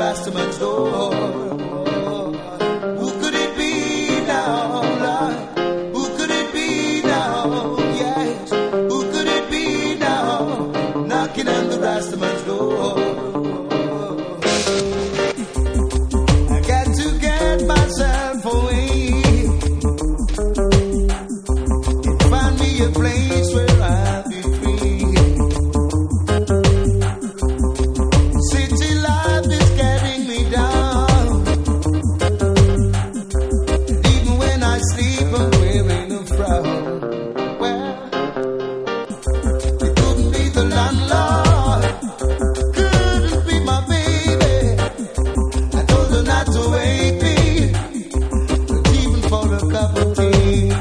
Rastaman's door. Who could it be now, Lord? Who could it be now? Yes, who could it be now? Knocking on the Rastaman's door. I got to get myself away and find me a place where I'll be free. City life is getting me down, and even when I sleep I'm wearing a frown. Well, it couldn't be the landlord, couldn't be my baby. I told her not to wake me, not even for a cup of tea.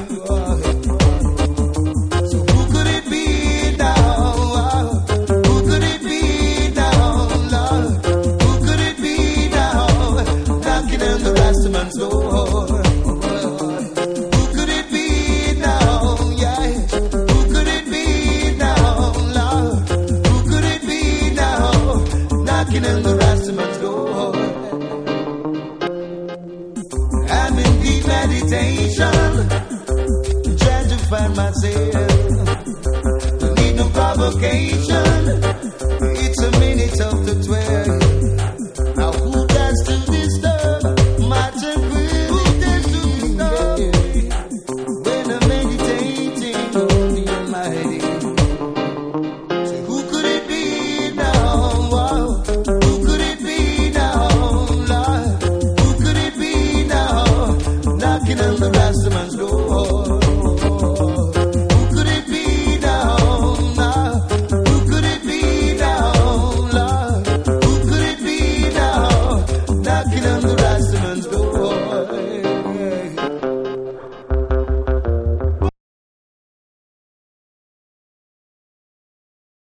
So who could it be now? Who could it be now, Lord? Who could it be now? Knocking on the Rastaman's door. Who could it be now? Yes. Who could it be now, Lord? Who could it be now? Knocking on the Rastaman's door. I'm in deep meditation, trying to find myself. Don't need no provocation.